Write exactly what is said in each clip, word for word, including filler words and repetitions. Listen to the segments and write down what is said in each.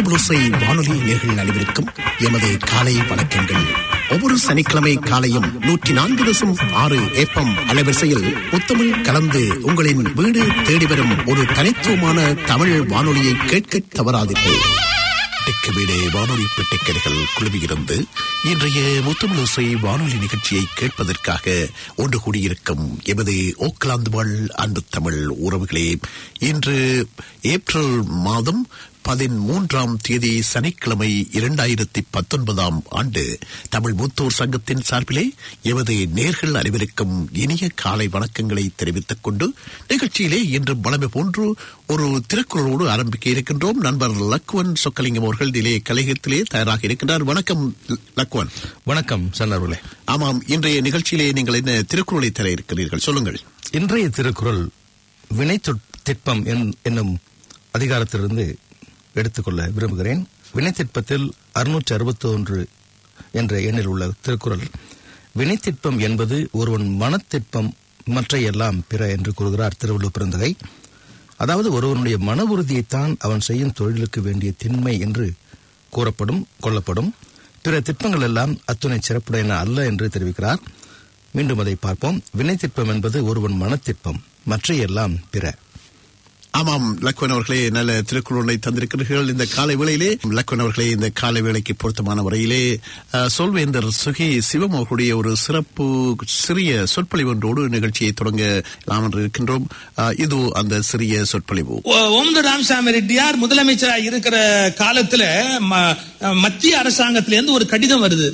முத்துபுலோசை வானொலி நேர்கள் அனைவருக்கும் எமது காலை வணக்கங்கள். ஒவ்வொரு சனிக்கிழமை காலையும் நூற்றி நான்கு தசம் ஆறு ஏப்பம் அலைவரிசையில் முத்தமிழ் கலந்து உங்களின் வீடு தேடி வரும் ஒரு தனித்துவமான தமிழ் வானொலியை கேட்க தவறாதீர்கள். டெக்கு வீடு வானொலி பெட்டிக்கரைகள் குழுவியிருந்து இன்றைய முத்தமிழோசை வானொலி நிகழ்ச்சியை கேட்பதற்காக ஒன்று கூடியிருக்கும் எமது ஓக்லாந்து வாழ் அன்பு தமிழ் உறவுகளே, இன்று ஏப்ரல் மாதம் பதிமூன்றாம் தேதி சனிக்கிழமை இரண்டாயிரத்தி பத்தொன்பதாம் ஆண்டு தமிழ் மூத்தோர் சங்கத்தின் சார்பிலே எமது நேர்கள் அனைவருக்கும் இனிய காலை வணக்கங்களை தெரிவித்துக் கொண்டு நிகழ்ச்சியிலே இன்று வளமை போன்று ஒரு திருக்குறளோடு ஆரம்பிக்க இருக்கின்றோம். நண்பர் லக்வன் சொக்கலிங்கம் அவர்கள் நிலைய கலையகத்திலே தயாராக இருக்கின்றார். வணக்கம் லக்வன். வணக்கம் சன்னர்களே. ஆமாம், இன்றைய நிகழ்ச்சியிலே நீங்கள் என்ன திருக்குறளை தர இருக்கிறீர்கள், சொல்லுங்கள். இன்றைய திருக்குறள் வினை திட்பம் என்னும் அதிகாரத்திலிருந்து எடுத்துக்கொள்ள விரும்புகிறேன். வினைத்திட்பத்தில் அறுநூற்றி அறுபத்தி ஒன்று என்ற எண்ணில் உள்ள திருக்குறள் வினைத்திட்பம் என்பது ஒருவன் மனத்திட்பம் மற்ற எல்லாம் பிற என்று கூறுகிறார் திருவள்ளுவர் பெருந்தகை. அதாவது ஒருவனுடைய மன உறுதியைத்தான் அவன் செய்யும் தொழிலுக்கு வேண்டிய திண்மை என்று கூறப்படும் கொள்ளப்படும். பிற திட்பங்கள் எல்லாம் அத்துணை சிறப்புடையன அல்ல என்று தெரிவிக்கிறார். மீண்டும் அதை பார்ப்போம். வினைத்திட்பம் என்பது ஒருவன் மனத்திட்பம் மற்ற எல்லாம் பிற. ஆமாம் லக்வன் அவர்களே, நல்ல திருக்குறளை தந்திருக்கிறீர்கள் இந்த காலை வேளையிலே. லக்வன் அவர்களே, இந்த காலை வேளைக்கு பொருத்தமான வரையிலே சொல்வேந்தர் சுகி சிவம் அவர்களுடைய ஒரு சிறப்பு சிறிய சொற்பொழிவு ஒன்றோடு நிகழ்ச்சியை தொடங்க நாம் என்று இருக்கின்றோம். இது அந்த சிறிய சொற்பொழிவு. ஓம்து ராமசாமி ரெட்டியார் முதலமைச்சராக இருக்கிற காலத்துல மத்திய அரசாங்கத்திலிருந்து ஒரு கடிதம் வருது,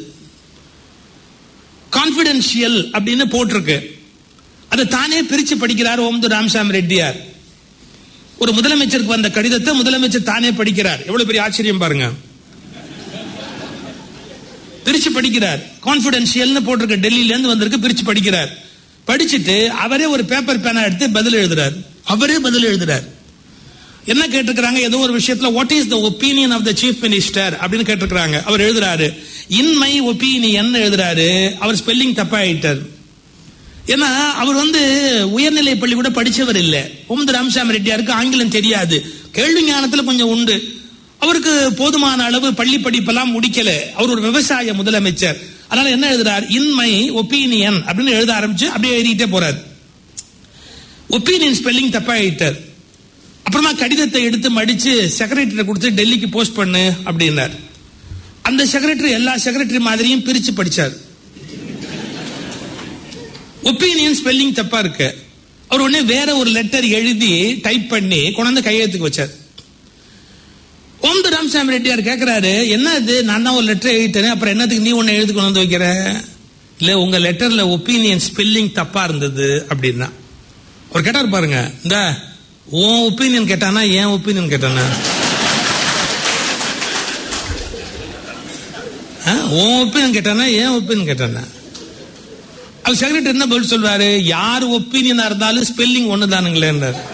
கான்பிடென்ஷியல் அப்படின்னு போட்டிருக்கு. அதை தானே பிரிச்சு படிக்கிறார் ஓம்து ராமசாமி ரெட்டியார். ஒரு முதலமைச்சருக்கு வந்த கடிதத்தை முதலமைச்சர் தானே படிக்கிறார். எவ்வளவு பெரிய ஆச்சரியம் பாருங்க. பிரிச்சு படிக்கிறார். கான்பிடென்ஷியல்னு போட்டிருக்க, டெல்லியில இருந்து வந்திருக்கு, பிரிச்சு படிக்கிறார். படிச்சுட்டு அவரே ஒரு பேப்பர் பேனா எடுத்து பதில் எழுதுறார். அவரே பதில் எழுதுறார். என்ன கேட்டிருக்கிறாங்க, ஏதோ ஒரு விஷயத்துல what is the opinion of the chief minister அப்படின்னு கேட்டிருக்கிறாங்க. அவர் எழுதுறாரு இன் மை ஒப்பீனியன் எழுதுறாரு. அவர் ஸ்பெல்லிங் தப்பா ஆயிட்டார். ஏன்னா அவர் வந்து உயர்நிலை பள்ளி கூட படிச்சவர் இல்ல. ஓம்து ராமசாமி ரெட்டியாருக்கு ஆங்கிலம் தெரியாது, கேள்வி ஞானத்துல கொஞ்சம் உண்டு. அவருக்கு போதுமான அளவு பள்ளி படிப்பெல்லாம் முடிக்கல. அவர் ஒரு விவசாய முதலமைச்சர். அதனால என்ன எழுதுறார், இன் மை ஒப்பீனியன் அப்படின்னு எழுத ஆரம்பிச்சு அப்படியே எழுதிட்டே போறார். ஒப்பீனியன் ஸ்பெல்லிங் தப்பா ஆயிட்டார். அப்புறமா கடிதத்தை எடுத்து மடிச்சு செக்ரட்டரி கொடுத்து டெல்லிக்கு போஸ்ட் பண்ணு அப்படின்னார். அந்த செக்ரட்டரி எல்லா செக்ரட்டரி மாதிரியும் பிரிச்சு படிச்சார். ஒப்பீனியன் ஸ்பெல்லிங் தப்பா இருக்கு. அவர் உடனே வேற ஒரு லெட்டர் எழுதி டைப் பண்ணி கொண்டாந்து கையெழுத்துக்கு வச்சார். ஓம்து ராமசாமி ரெட்டியார் கேட்கிறாரு, என்ன இது, நான் தான் ஒரு லெட்டர் எழுதிட்டேன், அப்புறம் என்னத்துக்கு நீ ஒன்னு எழுதி கொண்டு வந்து வைக்கிற? இல்ல, உங்க லெட்டர்ல ஒப்பீனியன் ஸ்பெல்லிங் தப்பா இருந்தது அப்படின்னா. அவர் கேட்டார் பாருங்க, இந்த உன் ஒப்பீனியன் கேட்டானா ஏன் ஒப்பீனியன் கேட்டானா? உன் ஒப்பீனியன் கேட்டானா ஏன் ஒப்பீனியன் கேட்டானா? அவர் செக்ரட்டரி என்ன பதில் சொல்வாரு, யார் ஒப்பீனியனா இருந்தாலும் ஸ்பெல்லிங் ஒண்ணுதானுங்களே.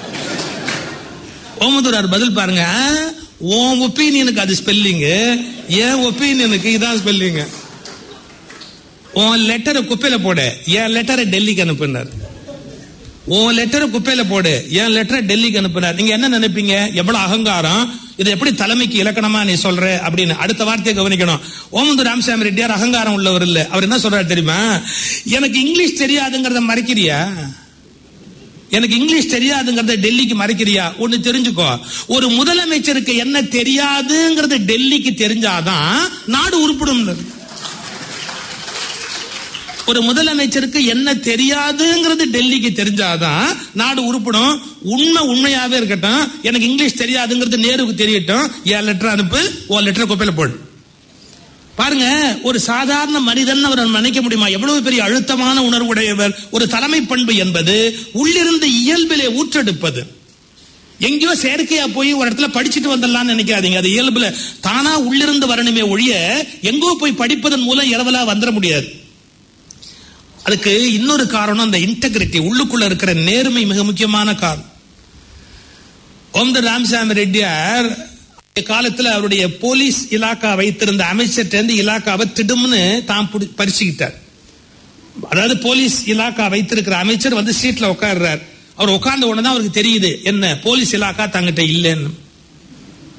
ஓமதுரார் பதில் பாருங்க, உன் ஒப்பீனியனுக்கு அது ஸ்பெல்லிங், என் ஒப்பீனியனுக்கு இதான் ஸ்பெல்லிங். உன் லெட்டரை குப்பையில போடு, என் லெட்டரை டெல்லிக்கு அனுப்புனார். உன் லெட்டரை குப்பையில போடு, என் லெட்டரை டெல்லிக்கு அனுப்புனார். நீங்க என்ன நினைப்பீங்க, எவ்வளவு அகங்காரம், இது எப்படி தலைமைக்கு இலக்கணமா நீ சொல்ற அப்படின்னு. அடுத்த வார்த்தையை கவனிக்கணும். ஓமந்து ராமசாமி ரெட்டியார் அகங்காரம் உள்ளவர் இல்ல. அவர் என்ன சொல்றாரு தெரியுமா, எனக்கு இங்கிலீஷ் தெரியாதுங்கிறத மறைக்கிறியா, எனக்கு இங்கிலீஷ் தெரியாதுங்கிறத டெல்லிக்கு மறைக்கிறியா? ஒன்னு தெரிஞ்சுக்கோ, ஒரு முதலமைச்சருக்கு என்ன தெரியாதுங்கிறது டெல்லிக்கு தெரிஞ்சாதான் நாடு உருப்படும். ஒரு முதலமைச்சருக்கு என்ன தெரியாதுங்கிறது டெல்லிக்கு தெரிஞ்சாதான் நாடு உருப்படும். உண்மை உண்மையாவே இருக்கட்டும், எனக்கு இங்கிலீஷ் தெரியாதுங்கிறது நேருக்கு தெரியட்டும், என் லெட்டர் அனுப்பு, உன் லெட்டர் குப்பையில போடு. பாருங்க, ஒரு சாதாரண மனிதன் அவர் நினைக்க முடியுமா? எவ்வளவு பெரிய அழுத்தமான உணர்வுடையவர். ஒரு தலைமை பண்பு என்பது உள்ளிருந்து இயல்பிலே ஊற்றெடுப்பது. எங்கேயோ செயற்கையா போய் ஒரு இடத்துல படிச்சுட்டு வந்துடலாம்னு நினைக்காதீங்க. அது இயல்புல தானா உள்ளிருந்து வரணுமே ஒழிய எங்கோ போய் படிப்பதன் மூலம் இரவலா வந்துட முடியாது. அதுக்கு இன்னொரு காரணம், அந்த இன்டெகிரிட்டி, உள்ளுக்குள்ள இருக்கிற நேர்மை மிக முக்கியமான காரணம். ஓம்து ராமசாமி ரெட்டியார் காலத்துல அவருடைய போலீஸ் இலாக்கா வைத்திருந்த அமைச்சர் இலாக்காவை திடும்னு தான் பறிச்சுக்கிட்டார். அதாவது போலீஸ் இலாக்கா வைத்திருக்கிற அமைச்சர் வந்து சீட்ல உட்கார்றார். அவர் உட்கார்ந்த உடனே அவருக்கு தெரியுது என்ன போலீஸ் இலாக்கா தங்கிட்ட இல்லைன்னு.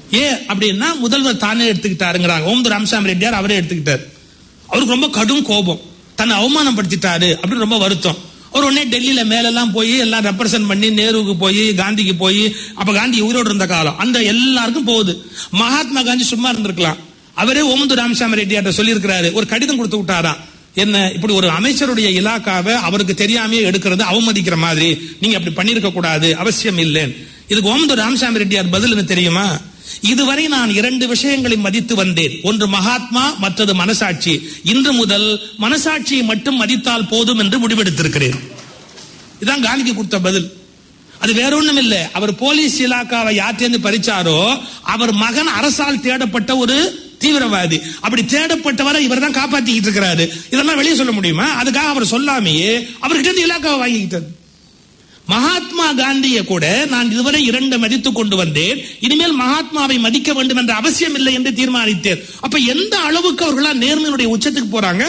ஏன் அப்படின்னா முதல்வர் தானே எடுத்துக்கிட்டாருங்கிறாங்க. ஓம் ராமசாமி ரெட்டியார் அவரே எடுத்துக்கிட்டார். அவருக்கு ரொம்ப கடும் கோபம், தன்னை அவமானப்படுத்திட்டாரு அப்படின்னு ரொம்ப வருத்தம். அவர் உடனே டெல்லியில மேலெல்லாம் போய் எல்லாம் ரெப்ரசென்ட் பண்ணி நேருவுக்கு போய் காந்திக்கு போய், அப்ப காந்தி உயிரோடு இருந்த காலம், அந்த எல்லாருக்கும் போகுது. மகாத்மா காந்தி சும்மா இருந்திருக்கலாம். அவரே ஓமந்து ராமசாமி ரெட்டியார்ட்ட சொல்லி இருக்கிறாரு, ஒரு கடிதம் கொடுத்து விட்டாராம். என்ன, இப்படி ஒரு அமைச்சருடைய இலாக்காவை அவருக்கு தெரியாமே எடுக்கிறது அவமதிக்கிற மாதிரி, நீங்க அப்படி பண்ணிருக்க கூடாது, அவசியம் இல்லைன்னு. இதுக்கு ஓமந்து ராமசாமி ரெட்டியார் பதில் என்ன தெரியுமா? இதுவரை நான் இரண்டு விஷயங்களை மதித்து வந்தேன், ஒன்று மகாத்மா, மற்றது மனசாட்சி. இன்று முதல் மனசாட்சியை மட்டும் மதித்தால் போதும் என்று முடிவெடுத்திருக்கிறேன். இதான் காந்திக்கு கொடுத்த பதில். அது வேற ஒண்ணும் இல்ல, அவர் போலீஸ் இலாக்காவை யார்ட்டேந்து பறிச்சாரோ அவர் மகன் அரசால் தேடப்பட்ட ஒரு தீவிரவாதி. அப்படி தேடப்பட்டவரை இவர் தான் காப்பாத்திக்கிட்டு இருக்கிறாரு. இதெல்லாம் வெளியே சொல்ல முடியுமா? அதுக்காக அவர் சொல்லாமையே அவர்கிட்ட இலாக்காவை வாங்கிக்கிட்டார். மகாத்மா காந்தியை கூட நான் இதுவரை இரண்டு மதித்துக் கொண்டு வந்தேன், இனிமேல் மகாத்மாவை மதிக்க வேண்டும் என்ற அவசியம் இல்லை என்று தீர்மானித்தேன். அப்ப எந்த அளவுக்கு அவர்களா நேர்மையுடைய உச்சத்துக்கு போறாங்க.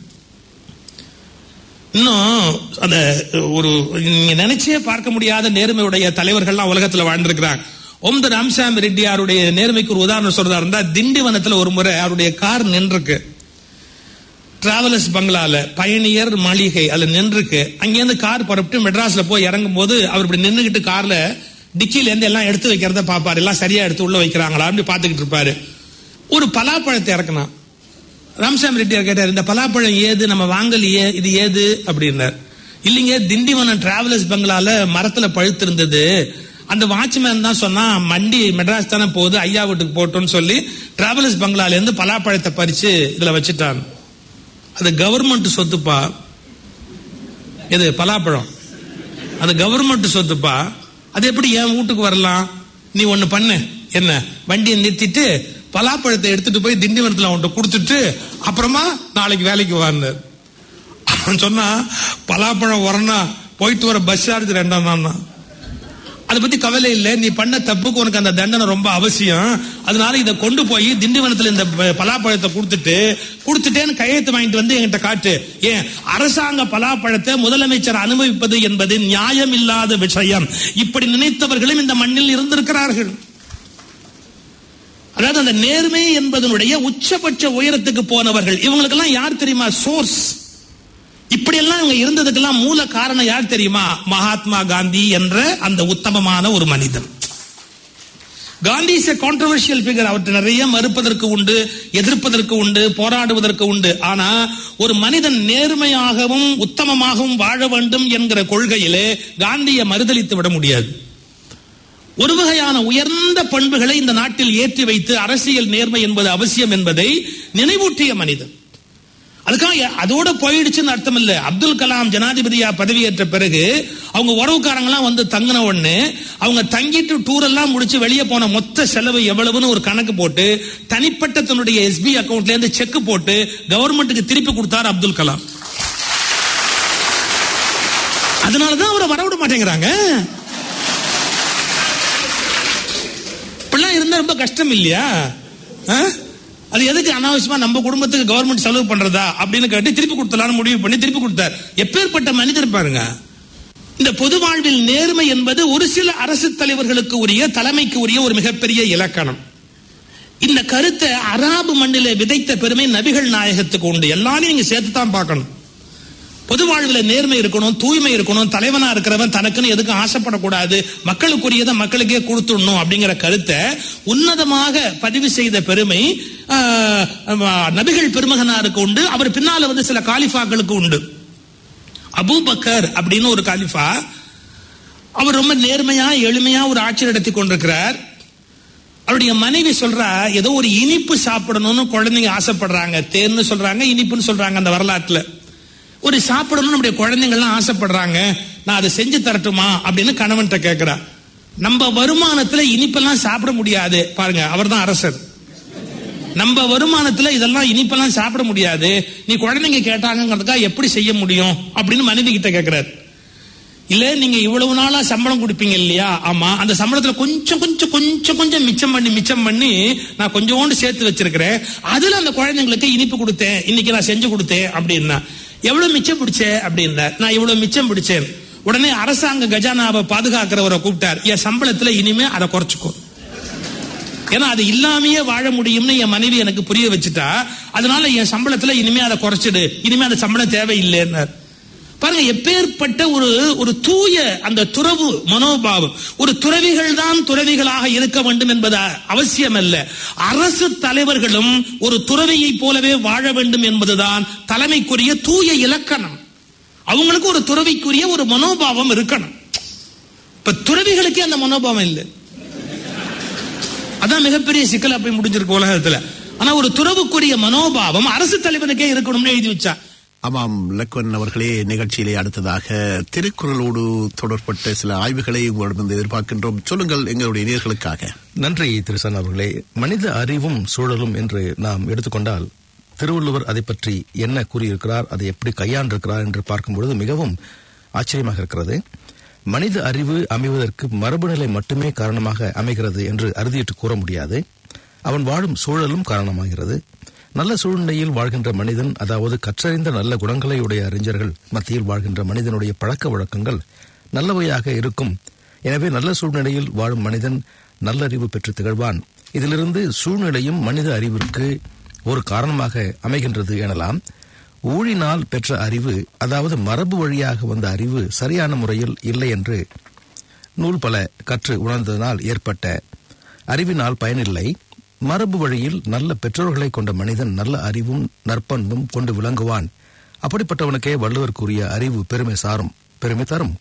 இன்னும் அந்த ஒரு நீங்க நினைச்சே பார்க்க முடியாத நேர்மையுடைய தலைவர்கள்லாம் உலகத்துல வாழ்ந்திருக்கிறாங்க. ஓம் ராமசாமி ரெட்டியாருடைய நேர்மைக்கு ஒரு உதாரணம் சொல்றதா இருந்தா, திண்டிவனத்துல ஒரு முறை அவருடைய கார் நின்றுருக்கு, டிராவலர்ஸ் பங்களால பயணியர் மாளிகை அதுல நின்றுருக்கு. அங்கிருந்து கார் புறப்பட்டு மெட்ராஸ்ல போய் இறங்கும் போது அவர் இப்படி நின்றுகிட்டு கார்ல டிக்கில இருந்து எல்லாம் எடுத்து வைக்கிறத பாப்பாரு, எல்லாம் சரியா எடுத்து உள்ள வைக்கிறாங்களா அப்படி பாத்துக்கிட்டு இருப்பாரு. ஒரு பலாப்பழத்தை இறக்கணும். ராமசாமி ரெட்டியார் கேட்டார், இந்த பலாப்பழம் ஏது, நம்ம வாங்கலையே, இது ஏது அப்படின்னார். இல்லைங்க, திண்டிவனம் டிராவலர்ஸ் பங்களால மரத்துல பழுத்து இருந்தது, அந்த வாட்ச்மேன் தான் சொன்னா மண்டி மெட்ராஸ் தானே போகுது, ஐயா வீட்டுக்கு போட்டோன்னு சொல்லி டிராவலர்ஸ் பங்களால இருந்து பலாப்பழத்தை பறிச்சு இதுல வச்சுட்டான். அது கவர்மெண்ட் சொத்துப்பா, இது பலாப்பழம், அது கவர்மெண்ட் சொத்துப்பா, அது எப்படி என் வீட்டுக்கு வரலாம்? நீ ஒண்ணு பண்ணு, என்ன, வண்டியை நிறுத்திட்டு பலாப்பழத்தை எடுத்துட்டு போய் திண்டிவனத்துல அவன்கிட்ட கொடுத்துட்டு அப்புறமா நாளைக்கு வேலைக்கு வான்னு அவன் சொன்னா, பலாப்பழம் வரணும், போயிட்டு வர பஸ் சார்ஜ் ரெண்டாம் தான், அதை பத்தி கவலை இல்லை, நீ பண்ண தப்புக்கு உனக்கு அந்த தண்டனை ரொம்ப அவசியம், அதனால இதை கொண்டு போய் திண்டிவனத்துல இந்த பலாப்பழத்தை கொடுத்துட்டு கொடுத்துட்டேன்னு கையெழுத்து வாங்கிட்டு வந்து என்கிட்ட காட்டு. ஏன், அரசாங்க பலாப்பழத்தை முதலமைச்சர் அனுபவிப்பது என்பது நியாயம் இல்லாத விஷயம். இப்படி நினைத்தவர்களும் இந்த மண்ணில் இருந்திருக்கிறார்கள். அதாவது அந்த நேர்மை என்பதனுடைய உச்சபட்ச உயரத்துக்கு போனவர்கள். இவங்களுக்கெல்லாம் யார் தெரியுமா சோர்ஸ்? இப்படி எல்லாம் இவங்க இருந்ததுக்கெல்லாம் மூல காரணம் யார் தெரியுமா? மகாத்மா காந்தி என்ற அந்த உத்தமமான ஒரு மனிதன். Gandhi is a controversial figure. அவற்றை நிறைய மறுப்பதற்கு உண்டு, எதிர்ப்பதற்கு உண்டு, போராடுவதற்கு உண்டு. ஆனா ஒரு மனிதன் நேர்மையாகவும் உத்தமமாகவும் வாழ வேண்டும் என்கிற கொள்கையிலே காந்தியை மறுதலித்து விட முடியாது. ஒரு வகையான உயர்ந்த பண்புகளை இந்த நாட்டில் ஏற்றி வைத்து அரசியல் நேர்மை என்பது அவசியம் என்பதை நினைவூட்டிய மனிதன். அதுக்காக அதோட போயிடுச்சுன்னு அர்த்தம் இல்ல. அப்துல் கலாம் ஜனாதிபதியா பதவியேற்ற பிறகு அவங்க உறவுக்காரங்க எல்லாம் வந்து தங்கின உடனே அவங்க தங்கிட்டு டூர் எல்லாம் முடிச்சு வெளியே போன மொத்த செலவு எவ்வளவுன்னு ஒரு கணக்கு போட்டு தனிப்பட்ட தன்னுடைய எஸ்பி அக்கவுண்ட்ல இருந்து செக் போட்டு கவர்மெண்ட்டுக்கு திருப்பி கொடுத்தார் அப்துல் கலாம். அதனாலதான் அவரை வரவிட மாட்டேங்கிறாங்க. இப்படிலாம் இருந்தா ரொம்ப கஷ்டம் இல்லையா? அது எதுக்கு அனாவசியமா நம்ம குடும்பத்துக்கு கவர்மெண்ட் செலவு பண்றதா அப்படின்னு கேட்டு திருப்பி கொடுத்தலான்னு முடிவு பண்ணி திருப்பி கொடுத்தார். எப்பேற்பட்ட மனிதர் பாருங்க. இந்த பொது வாழ்வில் நேர்மை என்பது ஒரு சில அரசு தலைவர்களுக்கு உரிய, தலைமைக்கு உரிய ஒரு மிகப்பெரிய இலக்கணம். இந்த கருத்தை அராபு மண்ணிலே விதைத்த பெருமை நபிகள் நாயகத்துக்கு உண்டு. எல்லாரையும் நீங்க சேர்த்து தான் பார்க்கணும். பொது வாழ்வில் நேர்மை இருக்கணும், தூய்மை இருக்கணும், தலைவனா இருக்கிறவன் தனக்குன்னு எதுக்கும் ஆசைப்படக்கூடாது, மக்களுக்குரியதை மக்களுக்கே கொடுத்துடணும் அப்படிங்கிற கருத்தை உன்னதமாக பதிவு செய்த பெருமை நபிகள் பெருமகனாருக்கு உண்டு. அவர் பின்னால வந்து சில காலிஃபாக்களுக்கு உண்டு. அபூபக்கர் அப்படின்னு ஒரு காலிஃபா, அவர் ரொம்ப நேர்மையா எளிமையா ஒரு ஆட்சி நடத்தி கொண்டிருக்கிறார். அவருடைய மனைவி சொல்றா, ஏதோ ஒரு இனிப்பு சாப்பிடணும்னு குழந்தைங்க ஆசைப்படுறாங்க, தேன்னு சொல்றாங்க, இனிப்புன்னு சொல்றாங்க. அந்த வரலாற்றுல ஒரு சாப்பிடணும் நம்முடைய குழந்தைங்கள்லாம் ஆசைப்படுறாங்க, நான் அதை செஞ்சு தரட்டுமா அப்படின்னு கணவன்கிட்ட கேட்கிறா. நம்ம வருமானத்துல இனிப்பெல்லாம் சாப்பிட முடியாது பாருங்க, அவர் தான் அரசர். நம்ம வருமானத்துல இதெல்லாம் இனிப்பெல்லாம் சாப்பிட முடியாது, நீ குழந்தைங்க கேட்டாங்கிறதுக்காக எப்படி செய்ய முடியும் அப்படின்னு மனைவி கிட்ட கேட்கிறார். இல்ல நீங்க இவ்வளவு நாளா சம்பளம் கொடுப்பீங்க இல்லையா? ஆமா, அந்த சம்பளத்துல கொஞ்சம் கொஞ்சம் கொஞ்சம் கொஞ்சம் மிச்சம் பண்ணி மிச்சம் பண்ணி நான் கொஞ்சோண்டு சேர்த்து வச்சிருக்கிறேன், அதுல அந்த குழந்தைங்களுக்கு இனிப்பு கொடுத்தேன், இன்னைக்கு நான் செஞ்சு கொடுத்தேன் அப்படின்னா. எவ்வளவு மிச்சம் பிடிச்ச அப்படின்னா, நான் இவ்வளவு மிச்சம் பிடிச்சேன். உடனே அரசாங்க கஜானாவை பாதுகாக்கிறவரை கூப்பிட்டார், என் சம்பளத்துல இனிமே அதை குறைச்சுக்கோ. ஏன்னா அது இல்லாமையே வாழ முடியும்னு என் மனைவி எனக்கு புரிய வச்சுட்டா, அதனால என் சம்பளத்துல இனிமே அதை குறைச்சிடு, இனிமே அந்த சம்பளம் தேவையில்லைன்னு. பாருங்க, எப்பேற்பட்ட ஒரு ஒரு தூய அந்த துறவு மனோபாவம். ஒரு துறவிகள் தான் துறவிகளாக இருக்க வேண்டும் என்பது அவசியம் அல்ல. அரசு தலைவர்களும் ஒரு துறவியை போலவே வாழ வேண்டும் என்பதுதான் தலைமைக்குரிய தூய இலக்கணம். அவங்களுக்கு ஒரு துறவிக்குரிய ஒரு மனோபாவம் இருக்கணும். இப்ப துறவிகளுக்கே அந்த மனோபாவம் இல்லை. அதான் மிகப்பெரிய சிக்கலா போய் முடிஞ்சிருக்கு உலகத்துல. ஆனா ஒரு துறவுக்குரிய மனோபாவம் அரசு தலைவனுக்கே இருக்கணும்னு எழுதி வச்சா. ஆமாம் லக்வன் அவர்களே, நிகழ்ச்சியிலே அடுத்ததாக திருக்குறளோடு தொடர்பட்ட சில ஆய்வுகளை உங்களிடம் எதிர்பார்க்கின்றோம். சொல்லுங்கள் எங்களுடைய நேயர்களுக்காக. நன்றி திருசன் அவர்களே. மனித அறிவும் சூழலும் என்று நாம் எடுத்துக்கொண்டால் திருவள்ளுவர் அதை பற்றி என்ன கூறியிருக்கிறார், அதை எப்படி கையாண்டிருக்கிறார் என்று பார்க்கும்பொழுது மிகவும் ஆச்சரியமாக இருக்கிறது. மனித அறிவு அமைவதற்கு மரபுநிலை மட்டுமே காரணமாக அமைகிறது என்று அறுதியிட்டு கூற முடியாது. அவன் வாழும் சூழலும் காரணமாகிறது. நல்ல சூழ்நிலையில் வாழ்கின்ற மனிதன், அதாவது கற்றறிந்த நல்ல குணங்களை உடைய அறிஞர்கள் மத்தியில் வாழ்கின்ற மனிதனுடைய பழக்க வழக்கங்கள் நல்லவையாக இருக்கும். எனவே நல்ல சூழ்நிலையில் வாழும் மனிதன் நல்லறிவு பெற்று திகழ்வான். இதிலிருந்து சூழ்நிலையும் மனித அறிவிற்கு ஒரு காரணமாக அமைகின்றது எனலாம். ஊழினால் பெற்ற அறிவு, அதாவது மரபு வழியாக வந்த அறிவு சரியான முறையில் இல்லை என்று நூல் பல கற்று உணர்ந்ததனால் ஏற்பட்ட அறிவினால் பயனில்லை. மரபு வழியில் நல்ல பெற்றோர்களை கொண்ட மனிதன் நல்ல அறிவும் நற்பண்பும் கொண்டு விளங்குவான். அப்படிப்பட்டவனுக்கே வள்ளுவர் கூறிய அறிவு பெருமை சாரும் பெருமை தரும்.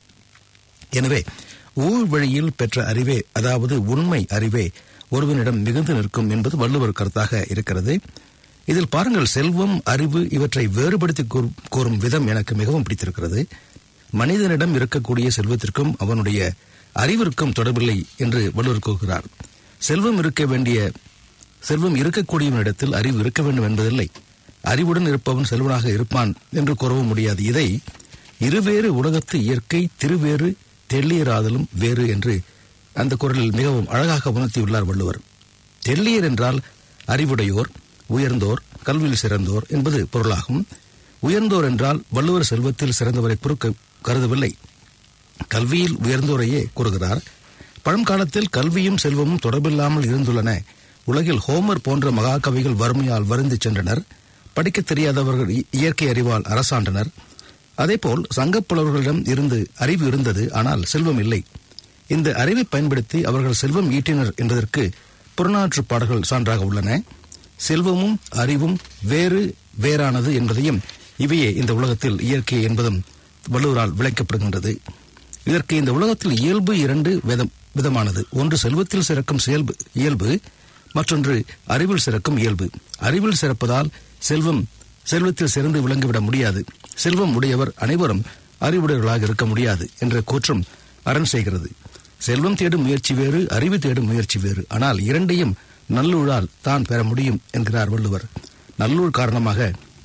எனவே ஊழ் வழியில் பெற்ற அறிவே, அதாவது உண்மை அறிவே ஒருவனிடம் மிகுந்து நிற்கும் என்பது வள்ளுவர் கருத்தாக இருக்கிறது. இதில் பாருங்கள், செல்வம், அறிவு இவற்றை வேறுபடுத்தி கூறும் விதம் எனக்கு மிகவும் பிடித்திருக்கிறது. மனிதனிடம் இருக்கக்கூடிய செல்வத்திற்கும் அவனுடைய அறிவிற்கும் தொடர்பில்லை என்று வள்ளுவர் கூறுகிறார். செல்வம் இருக்க வேண்டிய செல்வம் இருக்கக்கூடியவனிடத்தில் அறிவு இருக்க வேண்டும் என்பதில்லை. அறிவுடன் இருப்பவன் செல்வனாக இருப்பான் என்று கூறவும் முடியாது. இதை இருவேறு உலகத்து இயற்கை திருவேறு தெள்ளியராதலும் வேறு என்று அந்த குரலில் மிகவும் அழகாக உணர்த்தியுள்ளார் வள்ளுவர். தெள்ளியர் என்றால் அறிவுடையோர், உயர்ந்தோர், கல்வியில் சிறந்தோர் என்பது பொருளாகும். உயர்ந்தோர் என்றால் வள்ளுவர் செல்வத்தில் சிறந்தவரை பொறுக்க கருதவில்லை, கல்வியில் உயர்ந்தோரையே கூறுகிறார். பழங்காலத்தில் கல்வியும் செல்வமும் தொடர்பில்லாமல் இருந்துள்ளன. உலகில் ஹோமர் போன்ற மகாகவிகள் வறுமையால் வருந்தி சென்றனர். படிக்க தெரியாதவர்கள் இயற்கை அறிவால் அரசாண்டனர். அதேபோல் சங்கப்புலவர்களிடம் இருந்து அறிவு இருந்தது, ஆனால் செல்வம் இல்லை. இந்த அறிவை பயன்படுத்தி அவர்கள் செல்வம் ஈட்டினர் என்பதற்கு புறநாற்று பாடல்கள் சான்றாக உள்ளன. செல்வமும் அறிவும் வேறு வேறானது என்பதையும், இவையே இந்த உலகத்தில் இயற்கை என்பதும் வள்ளுவரால் விளக்கப்படுகின்றது. இதற்கு இந்த உலகத்தில் இயல்பு இரண்டு விதமானது. ஒன்று செல்வத்தில் சிறக்கும் செயல்பு இயல்பு, மற்றொன்று அறிவில் சிறக்கும் இயல்பு. அறிவில் சிறப்பதால் செல்வம் செல்வத்தில் சிறந்து விளங்கிவிட முடியாது. செல்வம் உடையவர் அனைவரும் அறிவுடையவர்களாக இருக்க முடியாது என்ற கூற்றும் அரண் செய்கிறது. செல்வம் தேடும் முயற்சி வேறு, அறிவு தேடும் முயற்சி வேறு. ஆனால் இரண்டையும் நல்லூழால் தான் பெற முடியும் என்கிறார் வள்ளுவர். நல்லூழ் காரணமாக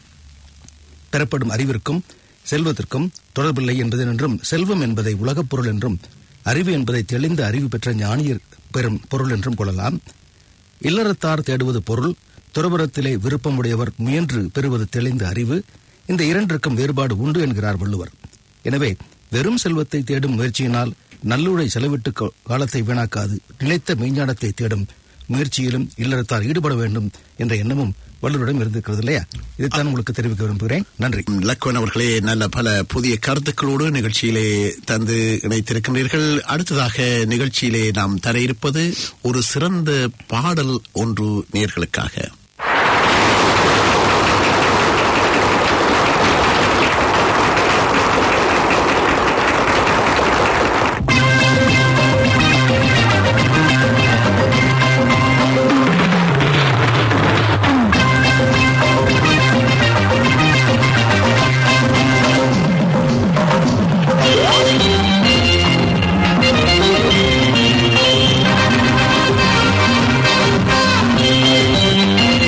பெறப்படும் அறிவிற்கும் செல்வத்திற்கும் தொடர்பில்லை என்பதென்றும், செல்வம் என்பதை உலகப் பொருள் என்றும், அறிவு என்பதை தெளிந்த அறிவு பெற்ற ஞானியர் பெறும் பொருள் என்றும் கொள்ளலாம். இல்லறத்தார் தேடுவது பொருள், துறவரத்திலே விருப்பமுடையவர் முயன்று பெறுவது தெளிந்த அறிவு. இந்த இரண்டிற்கும் வேறுபாடு உண்டு என்கிறார் வள்ளுவர். எனவே வெறும் செல்வத்தை தேடும் முயற்சியினால் நல்லூழை செலவிட்டு காலத்தை வீணாக்காது நிலைத்த மெய்ஞானத்தை தேடும் முயற்சியிலும் இல்லறத்தார் ஈடுபட வேண்டும் என்ற எண்ணமும் வள்ளுவரிடம் இருந்திருக்கிறது இல்லையா? இதைத்தான் உங்களுக்கு தெரிவிக்க விரும்புகிறேன். நன்றி. லக்வன் அவர்களே, நல்ல பல புதிய கருத்துக்களோடு நிகழ்ச்சியிலே தந்து இணைத்திருக்கின்றீர்கள். அடுத்ததாக நிகழ்ச்சியிலே நாம் தர இருப்பது ஒரு சிறந்த பாடல் ஒன்று நேயர்களுக்காக. Thank you.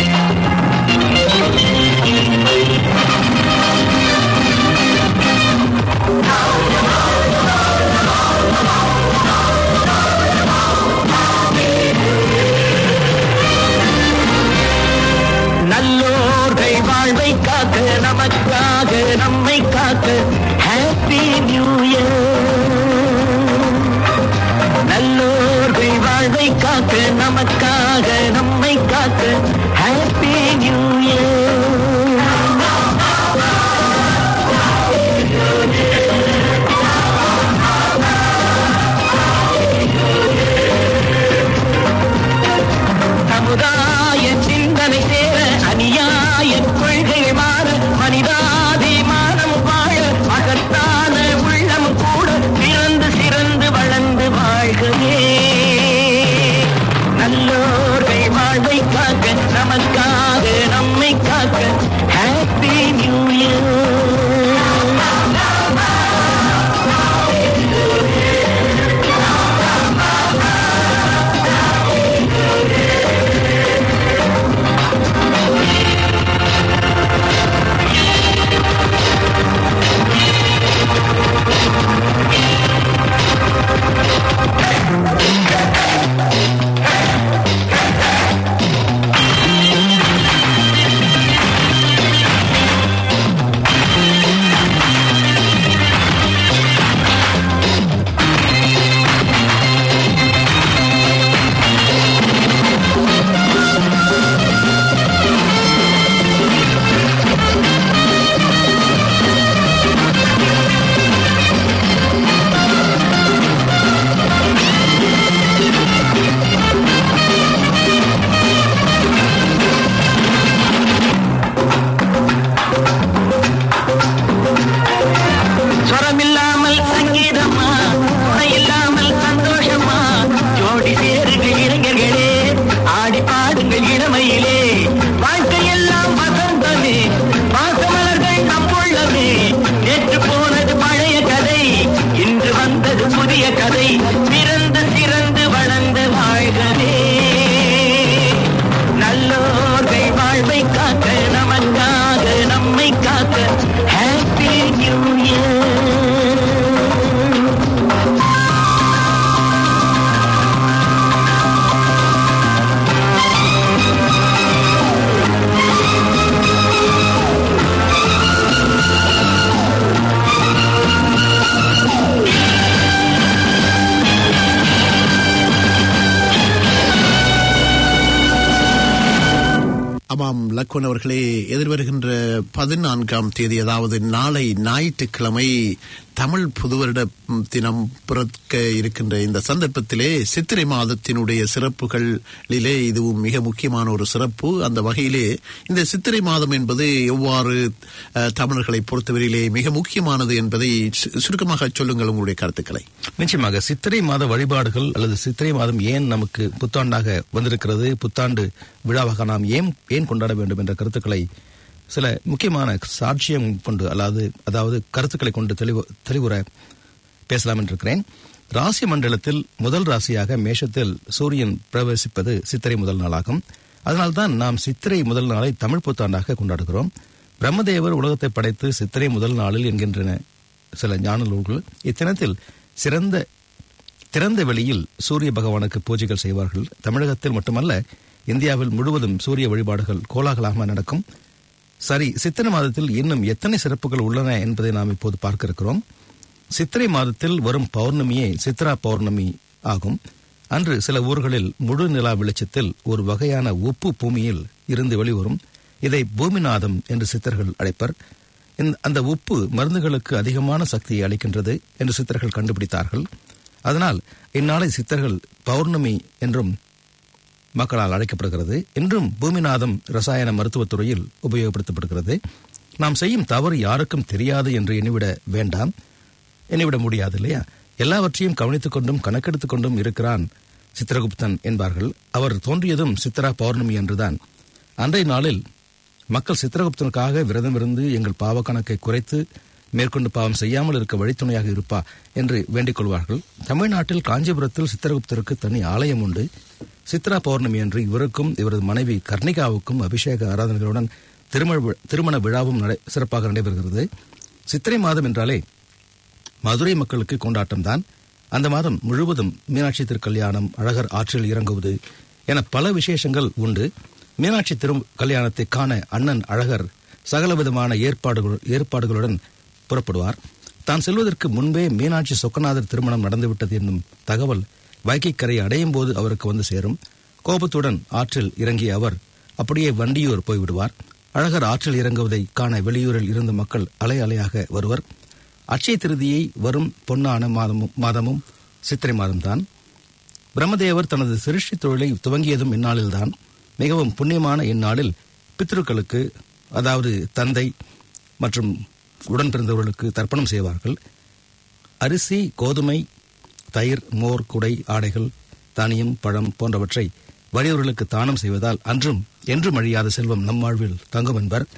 லக்குவன் அவர்களே, எதிர்வருகின்ற பதினான்காம் தேதி, அதாவது நாளை ஞாயிற்றுக்கிழமை தமிழ் புதுவருட தினம் பிறக்க இருக்கின்ற இந்த சந்தர்ப்பத்திலே சித்திரை மாதத்தினுடைய சிறப்புகளிலே இதுவும் மிக முக்கியமான ஒரு சிறப்பு. அந்த வகையிலே இந்த சித்திரை மாதம் என்பது எவ்வாறு தமிழர்களை பொறுத்தவரையிலே மிக முக்கியமானது என்பதை சுருக்கமாக சொல்லுங்கள், உங்களுடைய கருத்துக்களை. நிச்சயமாக சித்திரை மாத வழிபாடுகள் அல்லது சித்திரை மாதம் ஏன் நமக்கு புத்தாண்டாக வந்திருக்கிறது, புத்தாண்டு விழாவாக நாம் ஏன் ஏன் கொண்டாட வேண்டும் என்ற கருத்துக்களை சில முக்கியமான சாட்சியம் கொண்டு அல்லாது அதாவது கருத்துக்களை கொண்டு தெளிவு தெளிவுற பேசலாம் என்றிருக்கிறேன். ராசி மண்டலத்தில் முதல் ராசியாக மேஷத்தில் சூரியன் பிரவேசிப்பது சித்திரை முதல் நாளாகும். அதனால்தான் நாம் சித்திரை முதல் நாளை தமிழ் புத்தாண்டாக கொண்டாடுகிறோம். பிரம்மதேவர் உலகத்தை படைத்து சித்திரை முதல் நாளில் என்கின்றன சில ஞான நூல்கள். இத்தினத்தில் சிறந்த திறந்த வெளியில் சூரிய பகவானுக்கு பூஜைகள் செய்வார்கள். தமிழகத்தில் மட்டுமல்ல, இந்தியாவில் முழுவதும் சூரிய வழிபாடுகள் கோலாகலமாக நடக்கும். சரி, சித்திரை மாதத்தில் இன்னும் எத்தனை சிறப்புகள் உள்ளன என்பதை நாம் இப்போது பார்க்க இருக்கிறோம். சித்திரை மாதத்தில் வரும் பௌர்ணமியே சித்ரா பௌர்ணமி ஆகும். அன்று சில ஊர்களில் முழு நிலா வெளிச்சத்தில் ஒரு வகையான உப்பு பூமியில் இருந்து வெளிவரும். இதை பூமிநாதம் என்று சித்தர்கள் அழைப்பர். அந்த உப்பு மருந்துகளுக்கு அதிகமான சக்தியை அளிக்கின்றது என்று சித்தர்கள் கண்டுபிடித்தார்கள். அதனால் இந்நாளை சித்தர்கள் பௌர்ணமி என்றும் மக்களால் அழைக்கப்படுகிறது. இன்றும் பூமிநாதம் ரசாயன மருத்துவத்துறையில் உபயோகப்படுத்தப்படுகிறது. நாம் செய்யும் தவறு யாருக்கும் தெரியாது என்று எண்ணிவிட வேண்டாம், எண்ணிவிட முடியாது இல்லையா? எல்லாவற்றையும் கவனித்துக் கொண்டும் கணக்கெடுத்துக் கொண்டும் இருக்கிறான் சித்திரகுப்தன் என்பார்கள். அவர் தோன்றியதும் சித்திரா பௌர்ணமி என்றுதான். அன்றைய நாளில் மக்கள் சித்திரகுப்தனுக்காக விரதமிருந்து எங்கள் பாவ கணக்கை குறைத்து மேற்கொண்டு பாவம் செய்யாமல் இருக்க வழித்துணையாக இருப்பா என்று வேண்டிக் கொள்வார்கள். தமிழ்நாட்டில் காஞ்சிபுரத்தில் சித்திரகுப்தருக்கு தனி ஆலயம் உண்டு. சித்ரா பௌர்ணமி அன்று இவருக்கும் இவரது மனைவி கர்ணிகாவுக்கும் அபிஷேக ஆராதனைகளுடன் திருமண திருமண விழாவும் சிறப்பாக நடைபெறுகிறது. சித்திரை மாதம் என்றாலே மதுரை மக்களுக்கு கொண்டாட்டம்தான். அந்த மாதம் முழுவதும் மீனாட்சி திருக்கல்யாணம், அழகர் ஆற்றில் இறங்குவது என பல விசேஷங்கள் உண்டு. மீனாட்சி திரு கல்யாணத்தை காண அண்ணன் அழகர் சகலவிதமான ஏற்பாடுகள் ஏற்பாடுகளுடன் புறப்படுவார். தான் செல்வதற்கு முன்பே மீனாட்சி சொக்கநாதர் திருமணம் நடந்துவிட்டது என்னும் தகவல் வைகைக்கரை அடையும் போது அவருக்கு வந்து சேரும். கோபத்துடன் ஆற்றில் இறங்கிய அவர் அப்படியே வண்டியூர் போய்விடுவார். அழகர் ஆற்றில் இறங்குவதை காண வெளியூரில் இருந்து மக்கள் அலை அலையாக வருவர். அட்சய திருதியை வரும் பொன்னான மாதமும் மாதமும் சித்திரை மாதம்தான். பிரம்மதேவர் தனது சிருஷ்டி தொழிலை துவங்கியதும் இந்நாளில்தான். மிகவும் புண்ணியமான இந்நாளில் பித்ருக்களுக்கு, அதாவது தந்தை மற்றும் உடன் பிறந்தவர்களுக்கு தர்ப்பணம் செய்வார்கள். அரிசி, கோதுமை, தயிர், மோர், குடை, ஆடைகள், தானியம், பழம் போன்றவற்றை வறியவர்களுக்கு தானம் செய்வதால் அன்றும் என்றும் அழியாத செல்வம் நம் வாழ்வில் தங்கும் என்பர்.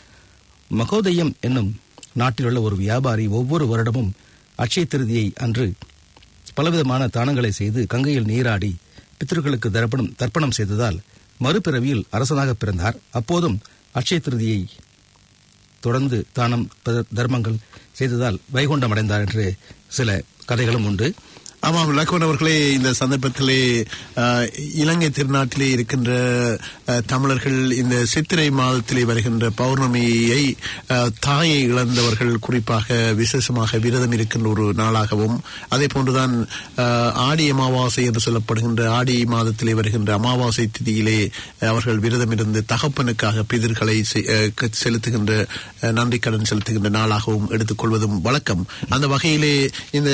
மகோதயம் என்னும் நாட்டிலுள்ள ஒரு வியாபாரி ஒவ்வொரு வருடமும் அட்சய திருதியை அன்று பலவிதமான தானங்களை செய்து கங்கையில் நீராடி பித்ருக்களுக்கு தர்ப்பணம் தர்ப்பணம் செய்ததால் மறுபிறவியில் அரசனாக பிறந்தார். அப்போதும் அட்சய திருதியை தொடர்ந்து தானம் தர்மங்கள் செய்ததால் வைகுண்டம் அடைந்தார் என்று சில கதைகளும் உண்டு. ஆமாம் லக்குவன் அவர்களே, இந்த சந்தர்ப்பத்திலே இலங்கை திருநாட்டிலே இருக்கின்ற தமிழர்கள் இந்த சித்திரை மாதத்திலே வருகின்ற பௌர்ணமியை தாயை இழந்தவர்கள் குறிப்பாக விசேஷமாக விரதம் இருக்கின்ற ஒரு நாளாகவும், அதே போன்றுதான் ஆடி அமாவாசை என்று சொல்லப்படுகின்ற ஆடி மாதத்திலே வருகின்ற அமாவாசை திதியிலே அவர்கள் விரதம் இருந்து தகப்பனுக்காக பிதிர்களை செலுத்துகின்ற நன்றி கடன் செலுத்துகின்ற நாளாகவும் எடுத்துக்கொள்வதும் வழக்கம். அந்த வகையிலே இந்த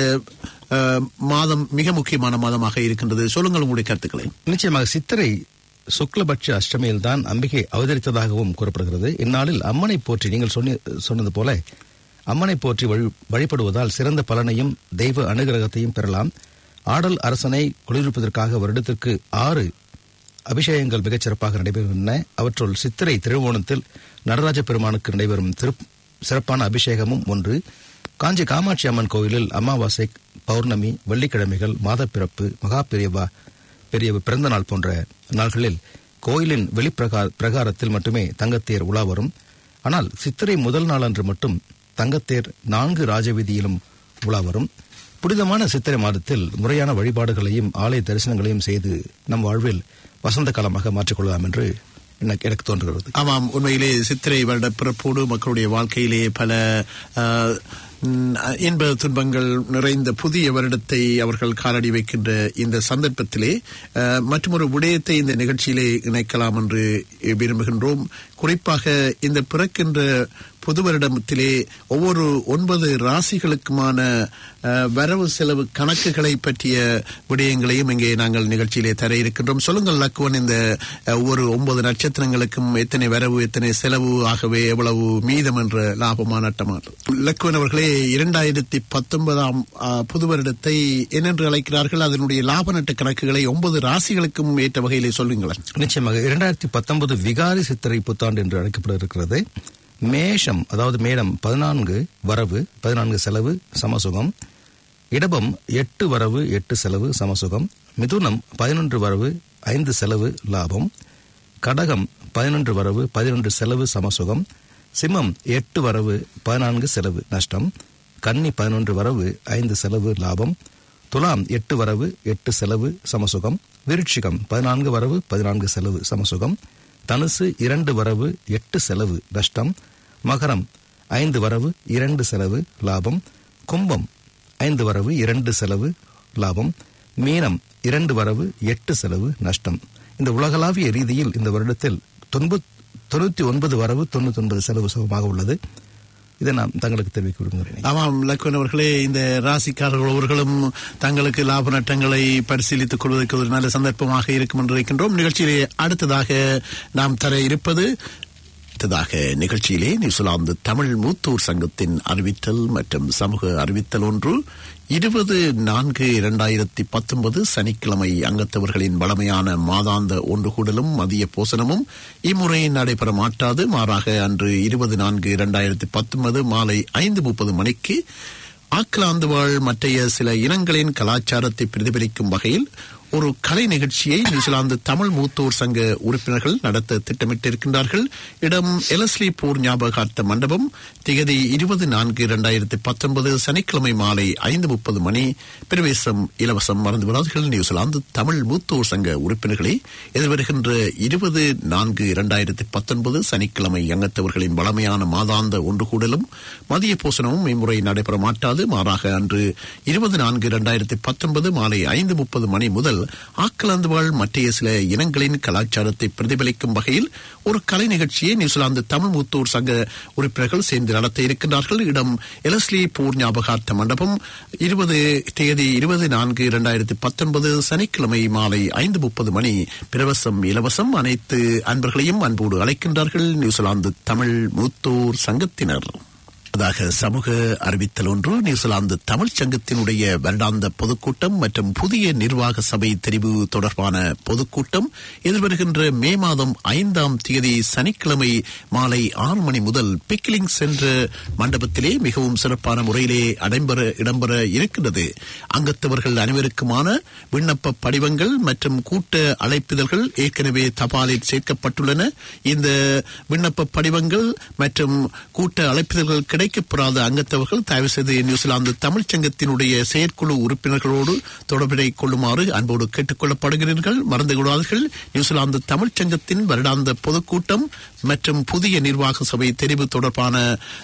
மாதம் மிக முக்கியமான மாதமாக இருக்கின்றது. சொல்லுங்கள் உங்களுடைய கருத்துக்களை. நிச்சயமாக சித்திரை சுக்லபட்ச அஷ்டமியில் தான் அம்பிகை அவதரித்ததாகவும் கூறப்படுகிறது. இந்நாளில் அம்மனை போற்றி, நீங்கள் சொன்னது போல அம்மனை போற்றி வழிபடுவதால் சிறந்த பலனையும் தெய்வ அனுகிரகத்தையும் பெறலாம். ஆடல் அரசனை குளிர்விப்பதற்காக வருடத்திற்கு ஆறு அபிஷேகங்கள் மிகச் சிறப்பாக நடைபெறுகின்றன. அவற்றுள் சித்திரை திருவோணத்தில் நடராஜ பெருமானுக்கு நடைபெறும் சிறப்பான அபிஷேகமும் ஒன்று. காஞ்சி காமாட்சி அம்மன் கோயிலில் அமாவாசை, பௌர்ணமி, வெள்ளிக்கிழமைகள், மாதப்பிறப்பு, மகா பெரியவா பெரிய பிறந்த நாள் போன்ற நாள்களில் கோயிலின் வெளிப்பிரகா பிரகாரத்தில் மட்டுமே தங்கத்தேர் உலா வரும். ஆனால் சித்திரை முதல் நாள் அன்று மட்டும் தங்கத்தேர் நான்கு ராஜவீதியிலும் உலா வரும். புனிதமான சித்திரை மாதத்தில் முறையான வழிபாடுகளையும் ஆலய தரிசனங்களையும் செய்து நம் வாழ்வில் வசந்த காலமாக மாற்றிக்கொள்ளலாம் என்று எனக்கு தோன்றுகிறது. ஆமாம், உண்மையிலே சித்திரை வருட பிறப்போடு மக்களுடைய வாழ்க்கையிலே பல இன்ப துன்பங்கள் நிறைந்த புதிய வருடத்தை அவர்கள் காலடி வைக்கின்ற இந்த சந்தர்ப்பத்திலே மற்றொரு விடயத்தை இந்த நிகழ்ச்சியிலே இணைக்கலாம் என்று விரும்புகின்றோம். குறிப்பாக இந்த பிறக்கின்ற புது வருடத்திலே ஒவ்வொரு ஒன்பது ராசிகளுக்குமான வரவு செலவு கணக்குகளை பற்றிய விடயங்களையும் இங்கே நாங்கள் நிகழ்ச்சியிலே தர இருக்கின்றோம். சொல்லுங்கள் லக்குவன், இந்த ஒவ்வொரு ஒன்பது நட்சத்திரங்களுக்கும் எத்தனை வரவு எத்தனை செலவு, ஆகவே எவ்வளவு மீதம் என்ற லாபமா நட்டமா? லக்குவன் அவர்களே, இரண்டாயிரத்தி பத்தொன்பதாம் புது வருடத்தை என்னென்று அழைக்கிறார்கள்? அதனுடைய லாப நட்ட கணக்குகளை ஒன்பது ராசிகளுக்கும் ஏற்ற வகையிலே சொல்லுங்களேன். நிச்சயமாக இரண்டாயிரத்தி பத்தொன்பது விகாரி சித்திரை புத்தாண்டு என்று அழைக்கப்பட இருக்கிறது. மேஷம், அதாவது மேடம் பதினான்கு வரவு பதினான்கு செலவு சமசுகம். இடபம் எட்டு வரவு எட்டு செலவு சமசுகம். மிதுனம் பதினொன்று வரவு ஐந்து செலவு லாபம். கடகம் பதினொன்று வரவு பதினொன்று செலவு சமசுகம். சிம்மம் எட்டு வரவு பதினான்கு செலவு நஷ்டம். கன்னி பதினொன்று வரவு ஐந்து செலவு லாபம். துலாம் எட்டு வரவு எட்டு செலவு சமசுகம். விருட்சிகம் பதினான்கு வரவு பதினான்கு செலவு சமசுகம். தனுசு இரண்டு வரவு எட்டு செலவு நஷ்டம். மகரம் ஐந்து வரவு இரண்டு செலவு லாபம். கும்பம் ஐந்து வரவு இரண்டு செலவு லாபம். மீனம் இரண்டு வரவு எட்டு செலவு நஷ்டம். இந்த உலகளாவிய ரீதியில் இந்த வருடத்தில் தொண்ணூத்தி ஒன்பது வரவு தொண்ணூத்தி ஒன்பது செலவு சுகமாக உள்ளது. இதை நான் தங்களுக்கு தெரிவிக்க விரும்புகிறேன். ஆமாம் லக்குவன் அவர்களே, இந்த ராசிக்காரர்கள் ஒவ்வொருவர்களும் தங்களுக்கு லாப நட்டங்களை பரிசீலித்துக் கொள்வதற்கு ஒரு நல்ல சந்தர்ப்பமாக இருக்கும் என்று இருக்கின்றோம். நிகழ்ச்சியிலே அடுத்ததாக நாம் தர இருப்பது அடுத்ததாக நிகழ்ச்சியிலே நியூசிலாந்து தமிழ் மூத்தூர் சங்கத்தின் அறிவித்தல் மற்றும் சமூக அறிவித்தல் ஒன்று. இருபது நான்கு இரண்டாயிரத்தி பத்தொன்பது சனிக்கிழமை அங்கத்தவர்களின் வளமையான மாதாந்த ஒன்று கூடலும் மதிய போசனமும் இம்முறை நடைபெற மாட்டாது. மாறாக அன்று இருபது நான்கு இரண்டாயிரத்தி பத்தொன்பது மாலை ஐந்து முப்பது மணிக்கு ஆக்லாந்து வாழ் மற்றைய சில இனங்களின் கலாச்சாரத்தை பிரதிபலிக்கும் வகையில் ஒரு கலை நிகழ்ச்சியை நியூசிலாந்து தமிழ் மூத்தோர் சங்க உறுப்பினர்கள் நடத்த திட்டமிட்டிருக்கின்றார்கள். இடம் எலஸ்லி போர் ஞாபகார்த்த மண்டபம். திகதி இருபது நான்கு இரண்டாயிரத்தி பத்தொன்பது சனிக்கிழமை மாலை ஐந்து முப்பது மணி. பிரவேசம் இலவசம். மறந்து விடாதீர்கள். நியூசிலாந்து தமிழ் மூத்தோர் சங்க உறுப்பினர்களை எதிர்வருகின்ற இருபது நான்கு இரண்டாயிரத்தி பத்தொன்பது சனிக்கிழமை அங்கத்தவர்களின் வளமையான மாதாந்த ஒன்று கூடலும் மதிய போசனமும் இம்முறை நடைபெற மாட்டாது. மாறாக அன்று இருபது நான்கு இரண்டாயிரத்தி பத்தொன்பது மாலை ஐந்து முப்பது மணி முதல் ஆக்லாந்து வாழ் மற்றைய சில இனங்களின் கலாச்சாரத்தை பிரதிபலிக்கும் வகையில் ஒரு கலை நிகழ்ச்சியை நியூசிலாந்து தமிழ் மூத்தோர் சங்க உறுப்பினர்கள் சேர்ந்து நடத்த இருக்கின்றார்கள். இடம் எலஸ்லி போர் ஞாபகார்த்த மண்டபம். இருபது தேதி இருபது நான்கு இரண்டாயிரத்தி பத்தொன்பது சனிக்கிழமை மாலை ஐந்து முப்பது மணி. பிரவசம் இலவசம். அனைத்து அன்பர்களையும் அன்போடு அழைக்கின்றார்கள் நியூசிலாந்து தமிழ் மூத்தோர் சங்கத்தினர். அதாக சமூக அறிவித்தல் ஒன்று. நியூசிலாந்து தமிழ் சங்கத்தினுடைய வருடாந்த பொதுக்கூட்டம் மற்றும் புதிய நிர்வாக சபை தெரிவு தொடர்பான பொதுக்கூட்டம் எதிர்வருகின்ற மே மாதம் ஐந்தாம் தேதி சனிக்கிழமை மாலை ஆறு மணி முதல் பிக்லிங் சென்ற மண்டபத்திலே மிகவும் சிறப்பான முறையிலே இடம்பெற இடம்பெற இருக்கின்றது. அங்கத்தவர்கள் அனைவருக்குமான விண்ணப்ப படிவங்கள் மற்றும் கூட்ட அழைப்பிதழ்கள் ஏற்கனவே தபாலில் சேர்க்கப்பட்டுள்ளன. இந்த விண்ணப்ப படிவங்கள் மற்றும் கூட்ட அழைப்பிதழ்கள் கிடை கிடைக்கப்பெறாத அங்கத்தவர்கள் தயவு செய்து நியூசிலாந்து தமிழ் சங்கத்தினுடைய செயற்குழு உறுப்பினர்களோடு தொடர்பினை கொள்ளுமாறு அன்போடு கேட்டுக் கொள்ளப்படுகிறீர்கள். மறந்து கொள்ளாதீர்கள். நியூசிலாந்து தமிழ் சங்கத்தின் வருடாந்த பொதுக்கூட்டம் மற்றும் புதிய நிர்வாக சபை தெரிவு தொடர்பான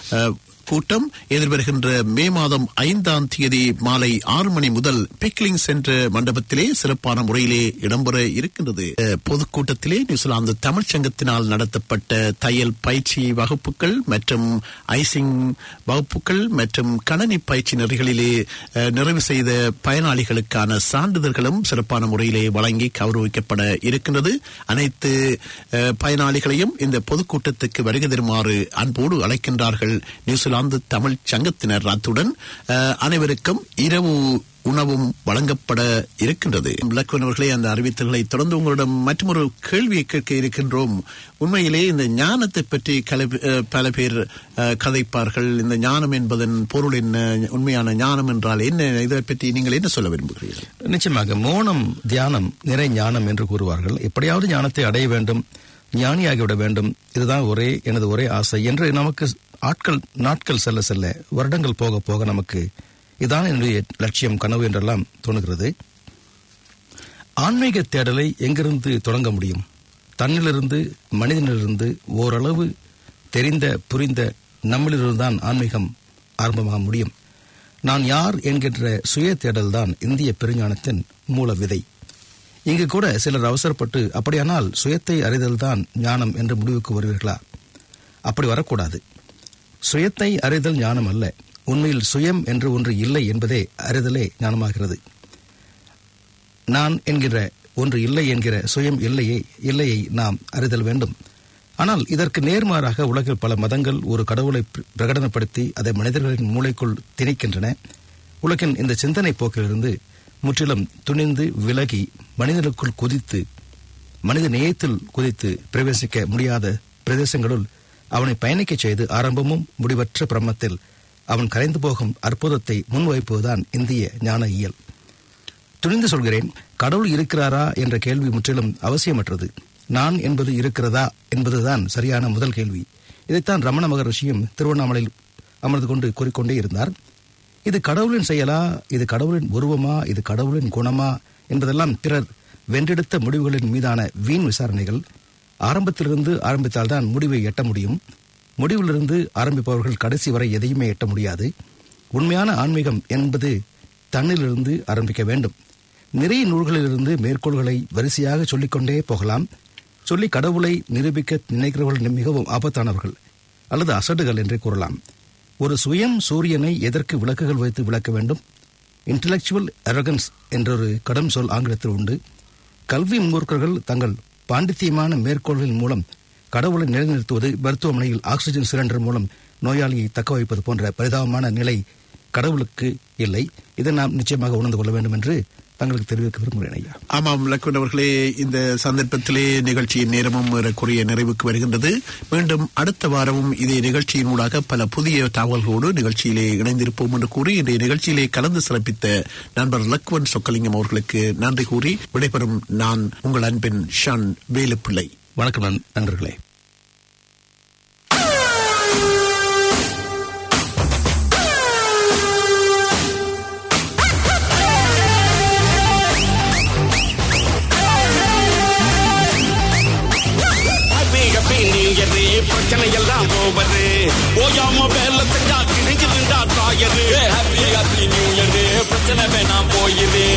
கூட்டம் எதிர்வருகின்ற மே மாதம் ஐந்தாம் தேதி மாலை ஆறு மணி முதல் பிக்லிங் சென்ற மண்டபத்திலே சிறப்பான முறையிலே இடம்பெற இருக்கின்றது. பொதுக்கூட்டத்திலே நியூசிலாந்து தமிழ் சங்கத்தினால் நடத்தப்பட்ட தையல் பயிற்சி வகுப்புகள் மற்றும் ஐசிங் வகுப்புகள் மற்றும் கணனி பயிற்சி நெறிகளிலே நிறைவு செய்த பயனாளிகளுக்கான சான்றிதழ்களும் சிறப்பான முறையிலே வழங்கி கௌரவிக்கப்பட இருக்கின்றது. அனைத்து பயனாளிகளையும் இந்த பொதுக்கூட்டத்துக்கு வருகை தருமாறு அன்போடு அழைக்கின்றார்கள் நியூசிலாந்து தமிழ் சங்கத்தினர். அத்துடன் அனைவருக்கும் இரவு உணவும் வழங்கப்பட இருக்கின்றது. விளக்குவனவர்களே, அந்த அறிவித்தல்களை தொடர்ந்து உங்களிடம் மற்றொரு கேள்வியை கேட்க இருக்கின்றோம். உண்மையிலே இந்த ஞானத்தை பற்றி பல பேர் கதைப்பார்கள். இந்த ஞானம் என்பதன் பொருள் என்ன, உண்மையான ஞானம் என்றால் என்ன, இதை பற்றி நீங்கள் என்ன சொல்ல விரும்புகிறீர்கள்? நிச்சயமாக மோனம் தியானம் நிறை ஞானம் என்று கூறுவார்கள். எப்படியாவது ஞானத்தை அடைய வேண்டும், ஞானியாகிவிட வேண்டும், இதுதான் ஒரே எனது ஒரே ஆசை என்று நமக்கு ஆட்கள் நாட்கள் செல்ல செல்ல வருடங்கள் போக போக நமக்கு இதான் என்னுடைய லட்சியம், கனவு என்றெல்லாம் தோணுகிறது. ஆன்மீக தேடலை எங்கிருந்து தொடங்க முடியும்? தன்னிலிருந்து, மனிதனிலிருந்து, ஓரளவு தெரிந்த புரிந்த நம்மளிலிருந்துதான் ஆன்மீகம் ஆரம்பமாக முடியும். நான் யார் என்கின்ற சுய தேடல்தான் இந்திய பெருஞானத்தின் மூல விதை. இங்கு கூட சிலர் அவசரப்பட்டு அப்படியானால் சுயத்தை அறிதல்தான் ஞானம் என்ற முடிவுக்கு வருவீர்களா? அப்படி வரக்கூடாது. சுயத்தை அறிதல் ஞானம் அல்ல. உண்மையில் சுயம் என்று ஒன்று இல்லை என்பதே அறிதலே ஞானமாகிறது. நான் என்கிற ஒன்று இல்லை என்கிற சுயம் இல்லையே இல்லையை நாம் அறிதல் வேண்டும். ஆனால் இதற்கு நேர்மாறாக உலகில் பல மதங்கள் ஒரு கடவுளை பிரகடனப்படுத்தி அதை மனிதர்களின் மூளைக்குள் திணிக்கின்றன. உலகின் இந்த சிந்தனை போக்கிலிருந்து முற்றிலும் துணிந்து விலகி மனிதனுக்குள் குதித்து மனித நேயத்தில் குதித்து பிரவேசிக்க முடியாத பிரதேசங்களுள் அவனை பயணிக்கச் செய்து ஆரம்பமும் முடிவற்ற பிரம்மத்தில் அவன் கரைந்து போகும் அற்புதத்தை முன்வைப்பதுதான் இந்திய ஞான இயல். துணிந்து சொல்கிறேன், கடவுள் இருக்கிறாரா என்ற கேள்வி முற்றிலும் அவசியமற்றது. நான் என்பது இருக்கிறதா என்பதுதான் சரியான முதல் கேள்வி. இதைத்தான் ரமண மகரிஷியும் திருவண்ணாமலையில் அமர்ந்து கொண்டு கூறிக்கொண்டே இருந்தார். இது கடவுளின் செயலா, இது கடவுளின் உருவமா, இது கடவுளின் குணமா என்பதெல்லாம் பிறர் வென்றெடுத்த முடிவுகளின் மீதான வீண் விசாரணைகள். ஆரம்பத்திலிருந்து ஆரம்பித்தால்தான் முடிவை எட்ட முடியும். முடிவிலிருந்து ஆரம்பிப்பவர்கள் கடைசி வரை எதையுமே எட்ட முடியாது. உண்மையான ஆன்மீகம் என்பது தன்னிலிருந்து ஆரம்பிக்க வேண்டும். நிறைய நூல்களிலிருந்து மேற்கோள்களை வரிசையாக சொல்லிக்கொண்டே போகலாம். சொல்லி கடவுளை நிரூபிக்க நினைக்கிறவர்கள் மிகவும் ஆபத்தானவர்கள் அல்லது அசடுகள் என்றே கூறலாம். ஒரு சுயம் சூரியனை எதற்கு விளக்குகள் வைத்து விளக்க வேண்டும்? இன்டலெக்சுவல் அரகன்ஸ் என்றொரு கடும் சொல் ஆங்கிலத்தில் உண்டு. கல்வி மூர்க்கர்கள் தங்கள் பாண்டித்தியமான மேற்கோள்களின் மூலம் கடவுளை நிலைநிறுத்துவது மருத்துவமனையில் ஆக்சிஜன் சிலிண்டர் மூலம் நோயாளியை தக்க வைப்பது போன்ற பரிதாபமான நிலை கடவுளுக்கு இல்லை. இதை நாம் நிச்சயமாக உணர்ந்து கொள்ள வேண்டும் என்று தங்களுக்கு தெரிவிக்க விரும்புகிறேன் ஐயா. ஆமாம் லக்வன் அவர்களே, இந்த சந்தர்ப்பத்திலே நிகழ்ச்சியின் நேரமும் ஏறக்குறைய நிறைவுக்கு வருகின்றது. மீண்டும் அடுத்த வாரமும் இதே நிகழ்ச்சியின் ஊடாக பல புதிய தகவல்களோடு நிகழ்ச்சியிலே இணைந்திருப்போம் என்று கூறி இன்றைய நிகழ்ச்சியிலே கலந்து சிறப்பித்த நண்பர் லக்வன் சொக்கலிங்கம் அவர்களுக்கு நன்றி கூறி விடைபெறும் நான் உங்கள் அன்பின் ஷான் வேலுப்பிள்ளை. வணக்கம் நண்பர்களே. பிரச்சனை எல்லாம் போவது ஓயாம வேலை செஞ்சா கிழிஞ்சு நின்றா தாயது. ஹாப்பி ஹாப்பி நியூ இயர், பிரச்சனை வேணாம் போயிரு.